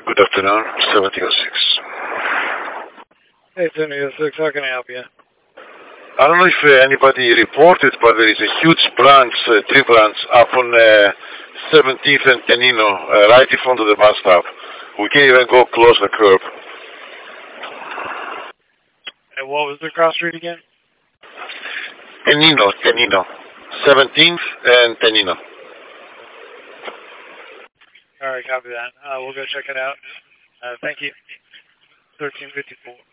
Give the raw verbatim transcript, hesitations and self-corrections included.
Good afternoon, seventy oh six. Hey, seventy oh six, how can I help you? I don't know if uh, anybody reported, but there is a huge branch, uh, tree branch, up on uh, seventeenth and Tenino, uh, right in front of the bus stop. We can't even go close the curb. And what was the cross street again? Tenino, Tenino. seventeenth and Tenino. All right, copy that. Uh, we'll go check it out. Uh, thank you. thirteen fifty-four.